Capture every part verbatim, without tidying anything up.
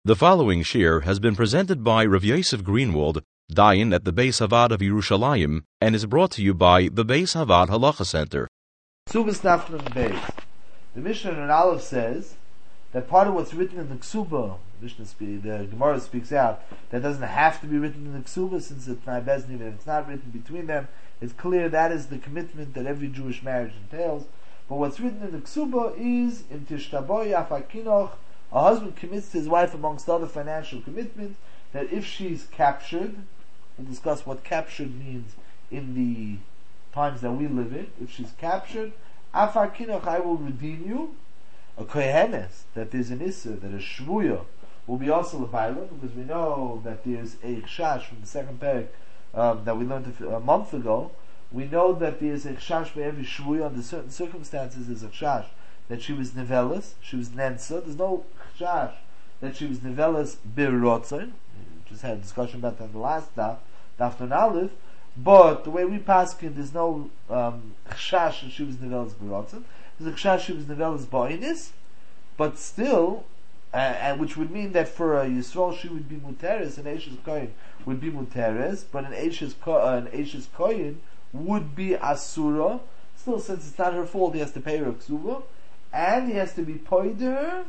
The following shir has been presented by Rav Yosef Greenwald, Dayan at the Beis Havad of Yerushalayim, and is brought to you by the Beis Havad Halacha Center. Ksubas Nafman Beis. The Mishnah in Aleph says that part of what's written in the Ksuba, Mishnah speak, the Gemara speaks out, that doesn't have to be written in the Ksuba, since it's not Bezdin, and it's not written between them. It's clear that is the commitment that every Jewish marriage entails. But what's written in the Ksuba is in Tishtaboy Afakinoch. A husband commits to his wife, amongst other financial commitments, that if she's captured, we'll discuss what captured means in the times that we live in. If she's captured, Afar Kinoch, I will redeem you. A kohenes, that there's an issa, that a shvuya will be also a baila, because we know that there's a chash from the second parak um, that we learned a, a month ago. We know that there's a chash by every shvuya under certain circumstances. There's a chash that she was nevelas, she was nensa. There's no chash that she was nevelas birrotzen. Just had a discussion about that in the last daf, daf non aleph. But the way we paskin, there's no um, chash that she was nevelas birrotzen. There's a chash she was nevelas ba'inis, but still, uh, and which would mean that for a Yisrael she would be muteres, an Eishes Koyin would be muteres, but an Eishes uh, an Eishes Koyin would be asura. Still, since it's not her fault, he has to pay her ksuba, and he has to be poider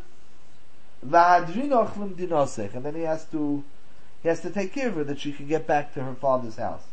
v'hadrinoch dinosech, and then he has to he has to take care of her that she can get back to her father's house,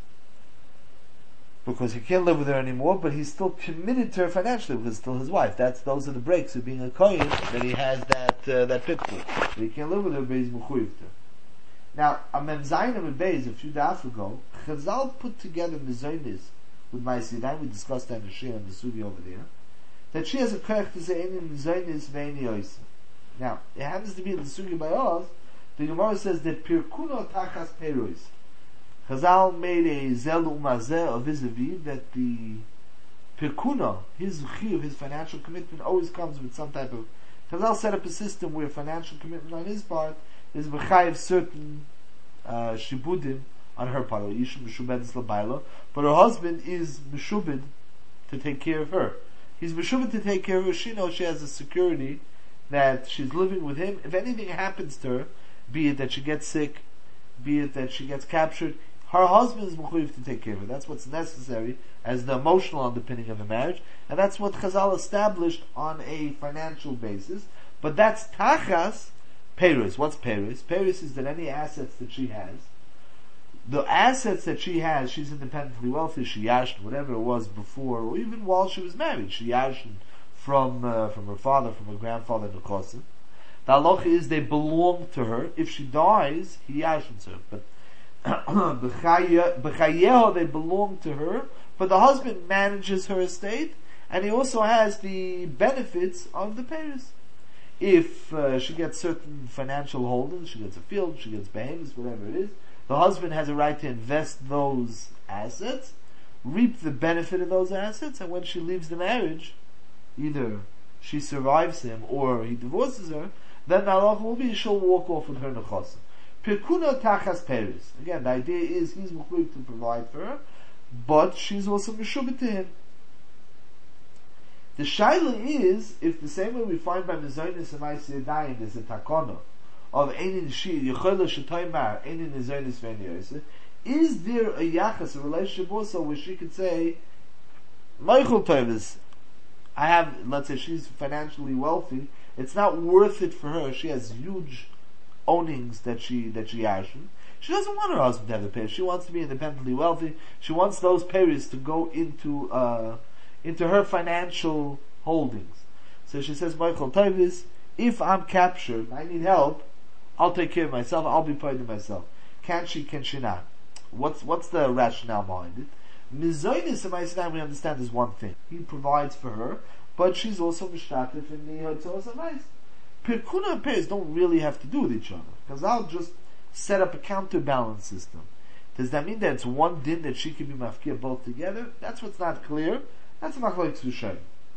because he can't live with her anymore, but he's still committed to her financially because it's still his wife. That's those are the breaks of being a kohen, that he has that uh, that pitfall. But he can't live with her, but he's mechuyev to her. Now, a memzayin and beis a few days ago, Chazal put together mezainis with my sidan. We discussed that in the shir and the sugi over there, that she has a koyach to say any mezainis ve'eni yoisa. Now, it happens to be in the sugi by us. The Gemara says that pirkuno tachas perois. Chazal made a zel umazeh of vis-a-vis that the pirkuna, his chiyuv, his financial commitment, always comes with some type of. Chazal set up a system where financial commitment on his part is b'chayiv certain uh, shibudim on her part, or isha meshubed labayla, but her husband is meshubed to take care of her. He's meshubed to take care of her. She knows she has a security that she's living with him. If anything happens to her, be it that she gets sick, be it that she gets captured, her husband is mechuyev to take care of her. That's what's necessary as the emotional underpinning of a marriage, and that's what Chazal established on a financial basis. But that's tachas peris. What's peris? Peris is that any assets that she has, the assets that she has, she's independently wealthy. She yashed whatever it was before, or even while she was married. She yashed from uh, from her father, from her grandfather, Nekosim. The halacha is they belong to her. If she dies, he yashens her. But b'chayeho, they belong to her, but the husband manages her estate, and he also has the benefits of the payers. If uh, she gets certain financial holdings, she gets a field, she gets behemoths, whatever it is, the husband has a right to invest those assets, reap the benefit of those assets, and when she leaves the marriage, either she survives him or he divorces her, then the halacha will be she'll walk off with her nechosim. Pirkuna tachas peris. Again, the idea is he's mechuyev to provide for her, but she's also meshubet to him. The shaila is, if the same way we find by mezainis and ma'aseh yadayim, there's a takana of einin shi yechola shetoymar einin mezainis ve'eni, is there a yachas, a relationship also where she could say, Michael Tovis, I have, let's say she's financially wealthy, it's not worth it for her, she has huge ownings that she that she has. She doesn't want her husband to have the pay. She wants to be independently wealthy. She wants those payers to go into uh, into her financial holdings. So she says, Michael Tavis, if I'm captured, I need help, I'll take care of myself, I'll be paid to myself. Can she, can she not? What's what's the rationale behind it? Mizoinis and Ma'aseh we understand is one thing. He provides for her, but she's also mishtatif in the Hotzos HaMais. Pirkuna and Peres don't really have to do with each other, because I'll just set up a counterbalance system. Does that mean that it's one din that she can be mafkir both together? That's what's not clear. That's a machlokes Rishonim.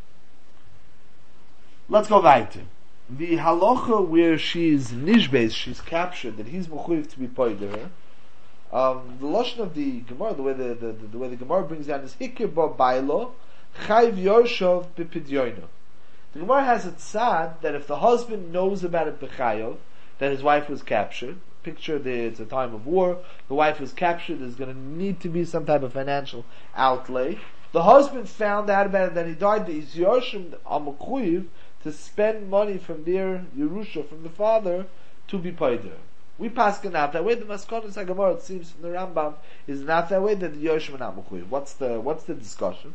Let's go weiter. The halacha where she's nishbeis, she's captured, that he's mechuyev to be paid her. Um, the lashon of the Gemara, the way the, the, the, the way the Gemara brings down is hikir ba bailo chayv yoshov b'pidyono. The Gemara has it sad that if the husband knows about it b'chayav, that his wife was captured. Picture the, it's a time of war, the wife was captured, there's going to need to be some type of financial outlay. The husband found out about it, that he died, the Yoshim Amakuyiv, to spend money from their Yerusha, from the father, to be paid her. We pass out that way. The Maskonos HaGemara, it seems from the Rambam, is not that way, that the Yoshim Amakuyiv. What's the, what's the discussion?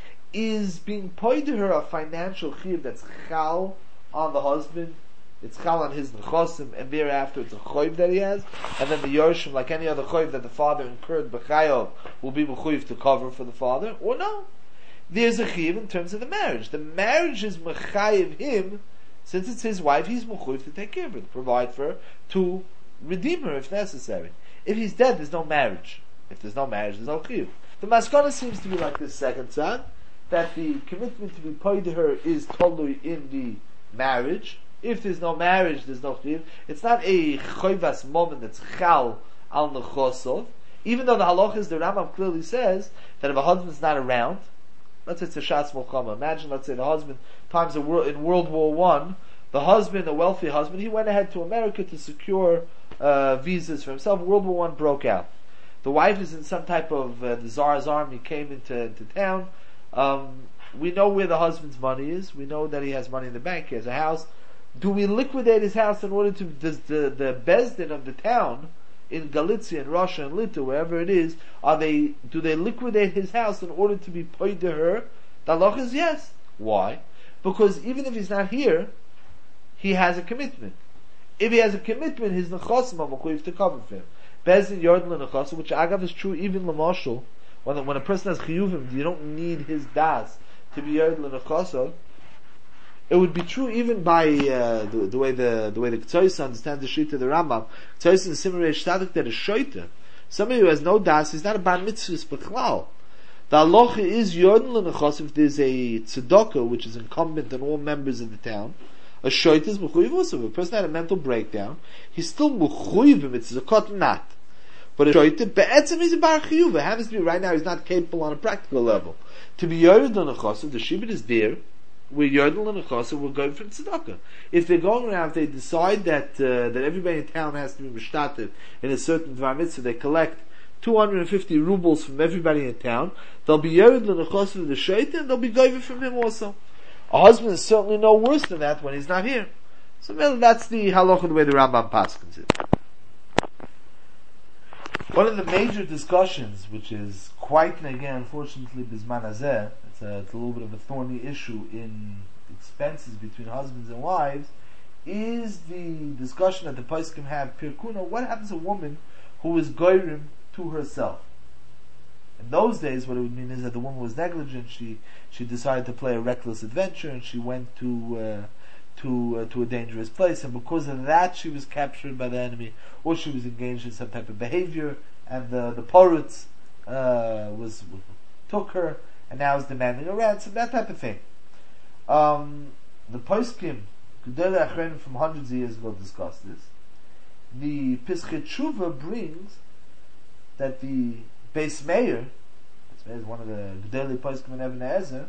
Is being paid to her a financial chiv that's chal on the husband? It's chal on his nechosim, and thereafter it's a choiv that he has, and then the Yoshim, like any other choiv that the father incurred b'chayav, will be mechuyev to cover for the father, or no? There's a chiv in terms of the marriage. The marriage is mechayev him, since it's his wife, he's mechuyev to take care of her, to provide for her, to redeem her if necessary. If he's dead, there's no marriage. If there's no marriage, there's no chiv. The maskana seems to be like this second son, that the commitment to be paid to her is totally in the marriage. If there's no marriage, there's no chiv. It's not a choivas moment that's chal al nechosov. Even though the halachas, the Rambam clearly says that if a husband's not around, let's say it's a shatz molchama. Imagine, let's say the husband, times in World War One, the husband, a wealthy husband, he went ahead to America to secure uh, visas for himself. World War One broke out. The wife is in some type of uh, the Tsar's army came into, into town. Um, we know where the husband's money is. We know that he has money in the bank. He has a house. Do we liquidate his house in order to, does the, the Bezdin of the town in Galicia, in Russia, and Litva, wherever it is, are they, do they liquidate his house in order to be paid to her? The halach is yes. Why? Because even if he's not here, he has a commitment. If he has a commitment, his nechosim are mechuyev to cover for him. Bezdin yordin lenechosim, which agav is true even l'moshel, when, when a person has chiyuvim, you don't need his das to be yordin lenechosim. It would be true even by uh, the, the way the the way the Ktsois understands the Shita of the Rambam. Ktsois in Simrei Shtadik that is Shoita. Somebody who has no das is not a bar mitzvahs b'chlal. The halacha is yodin l'nechos if there's a tzedakah which is incumbent on all members of the town. A Shoita is mechuyev also. If a person had a mental breakdown, he's still mechuyev. It's zakat not. But a Shoita be'etzem is a bar chiyuv. It happens to be right now he's not capable on a practical level. To be yodin l'nechos, the shibud is there. We're yodel and a we're going for tzedakah. If they're going around, if they decide that uh, that everybody in town has to be mishtatev in a certain dvar mitzvah, they collect two hundred fifty rubles from everybody in town, they'll be yodel and a of the shaitan, and they'll be going from him also. A husband is certainly no worse than that when he's not here. So well, that's the halacha, the way the Rambam paskins it. One of the major discussions, which is quite, again, unfortunately, bisman hazeh, it's a, it's a little bit of a thorny issue in expenses between husbands and wives, is the discussion that the poskim have, pirkuna, what happens to a woman who is goyrim to herself? In those days, what it would mean is that the woman was negligent, she she decided to play a reckless adventure, and she went to uh, to uh, to a dangerous place, and because of that she was captured by the enemy, or she was engaged in some type of behavior, and the the poritz uh, was took her, and now is demanding a ransom, that type of thing. Um, the poskim, Gedolei Achronim from hundreds of years ago, discussed this. The Pischei Tshuva brings that the Beis Meir, Beis Meir is one of the Gedolei poskim in Even HaEzer,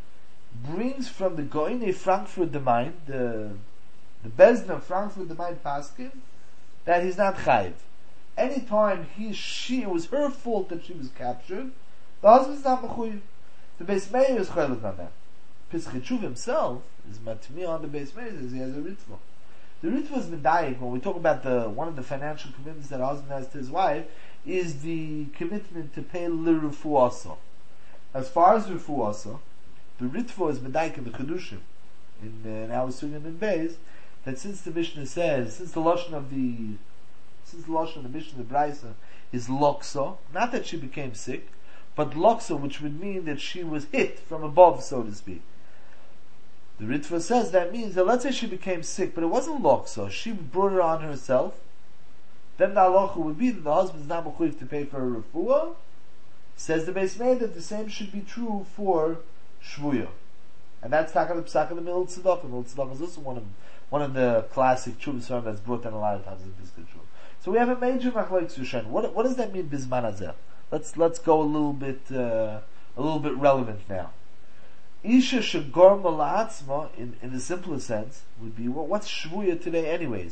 brings from the Goine Frankfurt the Main, the the Bezdin of Frankfurt the Main paskin, that he's not chayiv. Anytime he, she, it was her fault that she was captured, the husband's not mechuyev. The Beis Meir is chayiv on that. Pischei Tshuva himself is matmi on the Beis Meir, says he has a ritva. The ritva is medayik. When we talk about the one of the financial commitments that a husband has to his wife, is the commitment to pay l'rufuasa. As far as rufuasa, the ritva is medayik in the Chedushim, in, uh, in our Sugim in Beis, that since the Mishnah says, since the lashon of the, since the lashon of the Mishnah, the Braisa, is loksa, not that she became sick, but loksa, which would mean that she was hit from above, so to speak. The Ritva says that means that let's say she became sick, but it wasn't loksa, she brought it on herself, then the halacha would be that the husband's not mechuyev to pay for her refuah. Says the Beis Meir that the same should be true for shvuya. And that's Taka the Psak of the Middle Tzedakah. The Middle Tzedakah is also one of one of the classic Chuvas that's brought down a lot of times in Pischei Tshuva. So we have a major machlokes Yushan. What what does that mean bisman hazeh? Let's let's go a little bit uh, a little bit relevant now. Isha shegor mala'atzma in in the simplest sense would be, well, what's shvuya today anyways?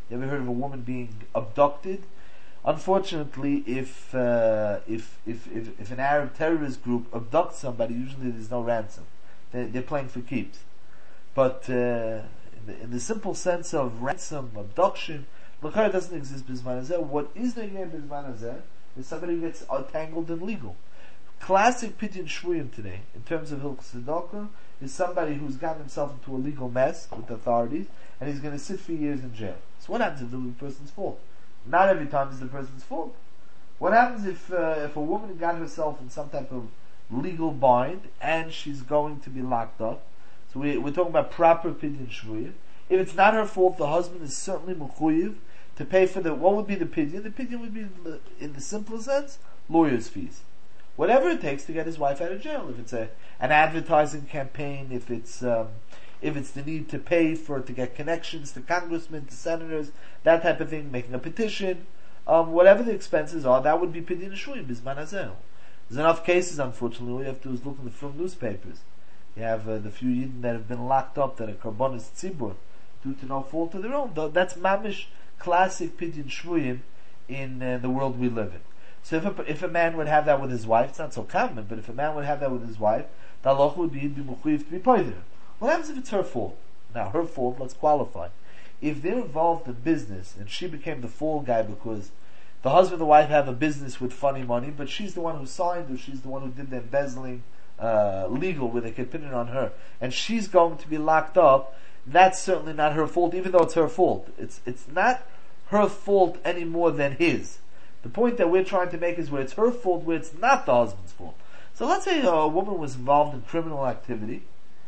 You ever heard of a woman being abducted? Unfortunately, if, uh, if, if, if, if an Arab terrorist group abducts somebody, usually there's no ransom. They're, they're playing for keeps. But, uh, in, the, in the simple sense of ransom, abduction, L'chara doesn't exist Bizman Hazeh. What is there here Bizman Hazeh is somebody who gets tangled in legal. Classic Pidyon Shvuyim today, in terms of Hilchos Tzedakah, is somebody who's gotten himself into a legal mess with the authorities, and he's going to sit for years in jail. So what happens if it's the person's fault? Not every time is the person's fault. What happens if uh, if a woman got herself in some type of legal bind and she's going to be locked up? So we, we're talking about proper Pidyon Shvuyim. If it's not her fault, the husband is certainly mechuyev to pay for the, what would be the Pidyon? The Pidyon would be, in the simple sense, lawyer's fees. Whatever it takes to get his wife out of jail. If it's a an advertising campaign, if it's um, if it's the need to pay for to get connections to congressmen, to senators, that type of thing, making a petition, um, whatever the expenses are, that would be Pidyon Shvuyim, Bizman Hazeh. There's enough cases, unfortunately. All you have to do is look in the film newspapers. You have uh, the few Yidden that have been locked up that are Karbonis Tzibur due to no fault of their own. That's mamish classic Pidyon Shvuyim in uh, the world we live in. So if a, if a man would have that with his wife, it's not so common, but if a man would have that with his wife, the halacha would be he'd be mechuyev to be poider. What happens if it's her fault? Now, her fault, let's qualify. If they're involved in business, and she became the fall guy because the husband and the wife have a business with funny money, but she's the one who signed, or she's the one who did the embezzling uh, legal, where they could pin it on her, and she's going to be locked up, that's certainly not her fault, even though it's her fault. It's it's not her fault any more than his. The point that we're trying to make is where it's her fault, where it's not the husband's fault. So let's say a woman was involved in criminal activity,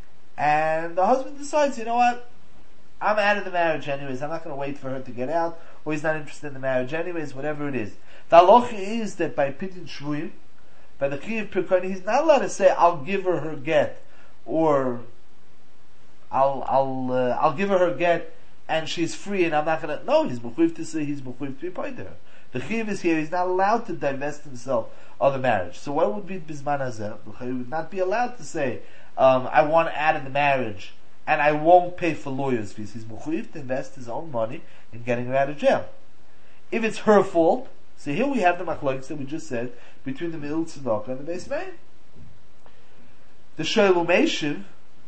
and the husband decides, you know what, I'm out of the marriage anyways, I'm not going to wait for her to get out, or he's not interested in the marriage anyways, whatever it is. The halacha is that by Pidyon Shvuyim, by the Chiyuv Pirkoni, he's not allowed to say, I'll give her her get, or I'll I'll uh, I'll give her her get, and she's free, and I'm not going to. No, he's mechuyev to say he's mechuyev to be poider. The chiyuv is here; he's not allowed to divest himself of the marriage. So what would be Bizman Hazeh? He would not be allowed to say, um, "I want out of the marriage, and I won't pay for lawyers' fees." He's mechuyev to invest his own money in getting her out of jail. If it's her fault, so here we have the machlokes that we just said between the Mi'il Tzedakah and the Beis Meir. The Sholem Eshiv,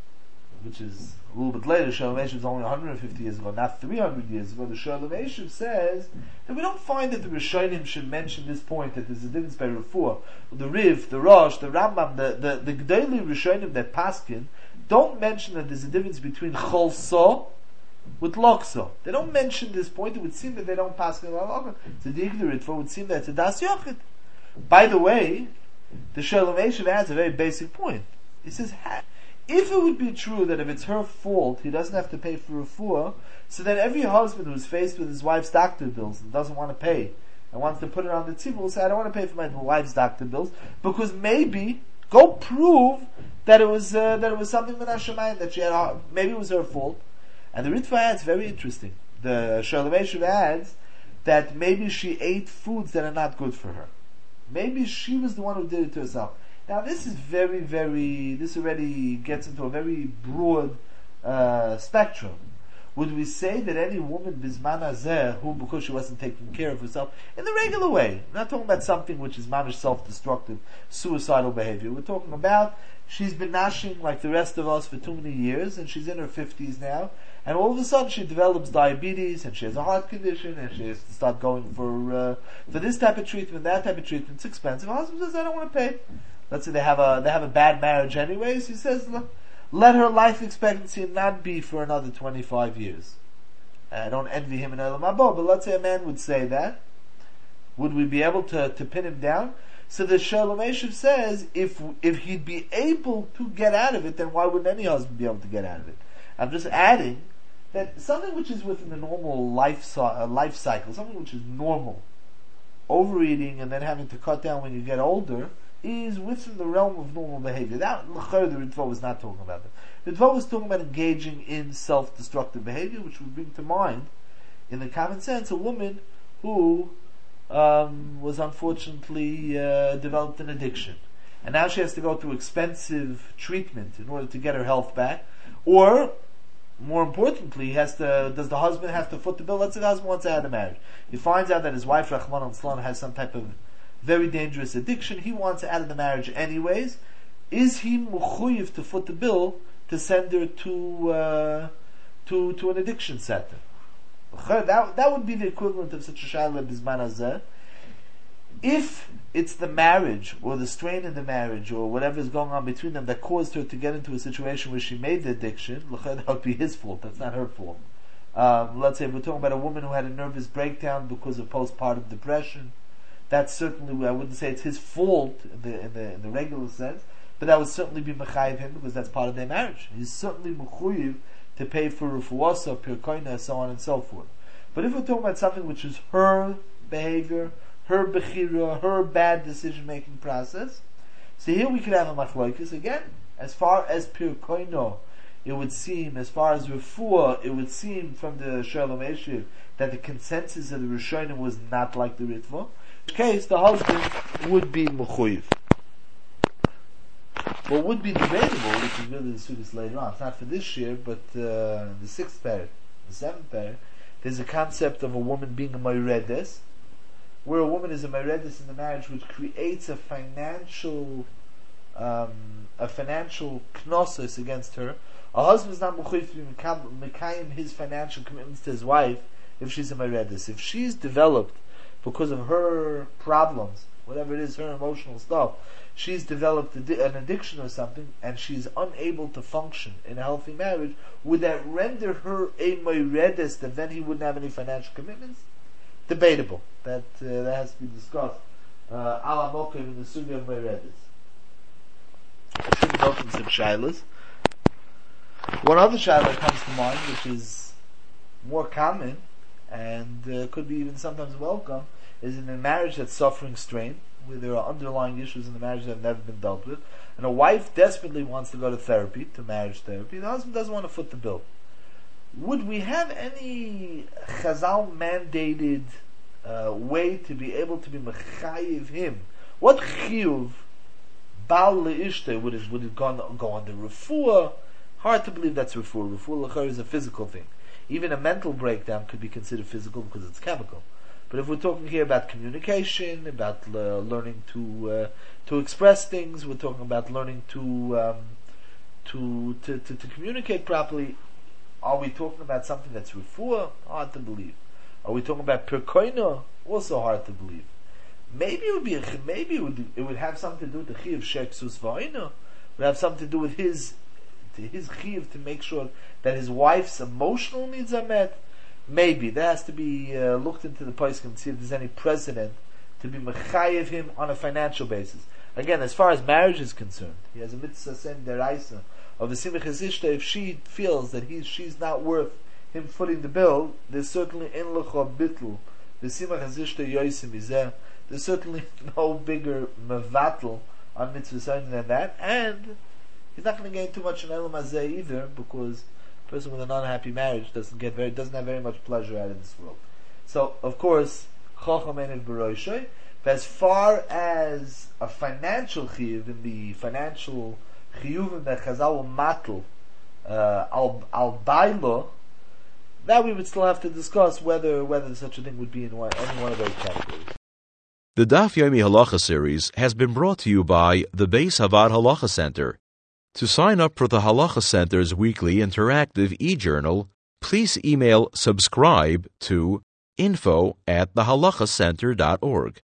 which is a little bit later, Sholem Eshiv is only one hundred fifty years ago, not three hundred years ago. The Sholem Eshiv says that we don't find that the Rishonim should mention this point, that there's a difference by Refuah. The Riv, the Rosh, the Rambam, the, the, the G'dayli Rishonim that Paskin don't mention that there's a difference between Cholso with Lokso. They don't mention this point. It would seem that they don't Paskin Lokso. To the Igdar Ritva, it would seem that it's a Das Yochid. By the way, the Sholem Eshiv adds a very basic point. He says, if it would be true that if it's her fault, he doesn't have to pay for refuah, so then every husband who's faced with his wife's doctor bills and doesn't want to pay, and wants to put it on the tzibur, will say, I don't want to pay for my wife's doctor bills, because maybe, go prove that it was, uh, that it was something min hashamayim, that she had, uh, maybe it was her fault. And the Ritva adds, very interesting, the Sholem Eshiv adds, that maybe she ate foods that are not good for her. Maybe she was the one who did it to herself. Now this is very, very, this already gets into a very broad uh, spectrum. Would we say that any woman, Bizman Hazeh, who, because she wasn't taking care of herself, in the regular way, we're not talking about something which is mamish self-destructive, suicidal behavior, we're talking about, she's been nashing like the rest of us for too many years, and she's in her fifties now, and all of a sudden she develops diabetes, and she has a heart condition, and she has to start going for, uh, for this type of treatment, that type of treatment, it's expensive. Her husband says, I don't want to pay. Let's say they have a they have a bad marriage anyways. He says, let her life expectancy not be for another twenty-five years. I don't envy him in Elam Haba, but let's say a man would say that. Would we be able to, to pin him down? So the Sholem Eshiv says, if if he'd be able to get out of it, then why wouldn't any husband be able to get out of it? I'm just adding that something which is within the normal life, uh, life cycle, something which is normal, overeating and then having to cut down when you get older, is within the realm of normal behavior. That, the Ritva was not talking about that. The Ritva was talking about engaging in self-destructive behavior, which would bring to mind, in the common sense, a woman who um, was unfortunately uh, developed an addiction. And now she has to go through expensive treatment in order to get her health back. Or more importantly, he has to, does the husband have to foot the bill? Let's say the husband wants out of the marriage. He finds out that his wife, Rahman al-Islam, has some type of very dangerous addiction. He wants out of the marriage anyways. Is he mechuyev to foot the bill to send her to uh, to to an addiction center? That that would be the equivalent of such a shayla bizman hazeh. If it's the marriage or the strain in the marriage or whatever is going on between them that caused her to get into a situation where she made the addiction, that would be his fault. That's not her fault. Um, let's say we're talking about a woman who had a nervous breakdown because of postpartum depression. That's certainly, I wouldn't say it's his fault in the in the, in the regular sense, but that would certainly be mechayiv him because that's part of their marriage. He's certainly mechuyev to pay for refuasa, pirkoina, so on and so forth. But if we're talking about something which is her behavior, her bechira, her bad decision-making process, so here we could have a machlokes again. As far as pirkoino, it would seem, as far as refuah, it would seem from the Shalom Eshiv that the consensus of the Rishonim was not like the Ritva. In which case, the husband would be mechuyev. What would be debatable, which is really the sukkahs later on, it's not for this year, but uh, the sixth pair, the seventh pair, there's a concept of a woman being a mayredes, where a woman is a mayredes in the marriage, which creates a financial, um, a financial knossos against her. A husband is not mechuyev to be mekayim his financial commitments to his wife if she's a mayredes. If she's developed because of her problems, whatever it is, her emotional stuff, she's developed an addiction or something, and she's unable to function in a healthy marriage, would that render her a mayredes that then he wouldn't have any financial commitments? Debatable. That uh, that has to be discussed. Ala mokim in the sugya of mayredes. Shouldn't open some shilas. One other shilah that comes to mind, which is more common and uh, could be even sometimes welcome, is in a marriage that's suffering strain, where there are underlying issues in the marriage that have never been dealt with, and a wife desperately wants to go to therapy, to marriage therapy. The husband doesn't want to foot the bill. Would we have any Chazal mandated uh, way to be able to be mechayiv him? What chiyuv bal leishte would it would it go, go on the refuah? Hard to believe that's refuah. Refuah l'chor is a physical thing. Even a mental breakdown could be considered physical because it's chemical. But if we're talking here about communication, about uh, learning to uh, to express things, we're talking about learning to, um, to to to to communicate properly. Are we talking about something that's refuah? Hard to believe. Are we talking about pirkoina? Also hard to believe. Maybe it would be. A, maybe it would. It would have something to do with the chiyuv sheksus va'ina. It would have something to do with his his chiyuv to make sure that his wife's emotional needs are met. Maybe there has to be uh, looked into the poskim and see if there's any precedent to be mechayev him on a financial basis. Again, as far as marriage is concerned, he has a mitzvah sen deraisa of a simcha zishta. If she feels that he's she's not worth him footing the bill, there's certainly in lecha bitl the simcha zishta yoisim izeh. There's certainly no bigger mevatel on mitzvah sen than that, and he's not going to gain too much in elam hazeh either, because a person with an unhappy marriage doesn't get very doesn't have very much pleasure out of this world. So, of course, chacham enev b'roishay. But as far as a financial chiyuv, in the financial chiyuvim that Chazal will matl uh, al al bailo, that we would still have to discuss whether whether such a thing would be in one, any one of those categories. The Daf Yomi Halacha series has been brought to you by the Beis Havad Halacha Center. To sign up for the Halacha Center's weekly interactive e-journal, please email subscribe to info at thehalacha center dot org.